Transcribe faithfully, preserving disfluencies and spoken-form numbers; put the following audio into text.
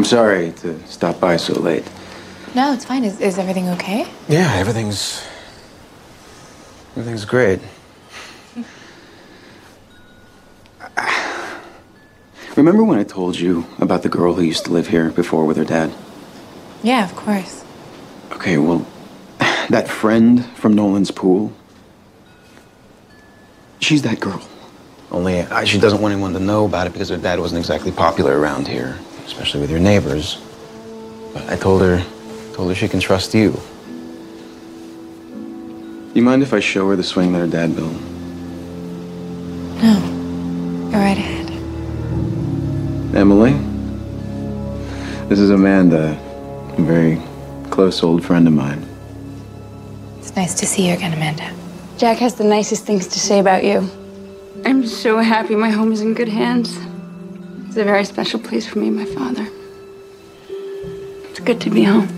sorry to stop by so late. No, it's fine. Is, is everything okay? Yeah, everything's... Everything's great. Remember when I told you about the girl who used to live here before with her dad? Yeah, of course. Okay, well, that friend from Nolan's pool, she's that girl. Only uh, she doesn't want anyone to know about it because her dad wasn't exactly popular around here, especially with your neighbors. But I told her, told her she can trust you. You mind if I show her the swing that her dad built? No. Go right ahead. Emily, this is Amanda, a very close old friend of mine. It's nice to see you again, Amanda. Jack has the nicest things to say about you. I'm so happy my home is in good hands. It's a very special place for me and my father. It's good to be home.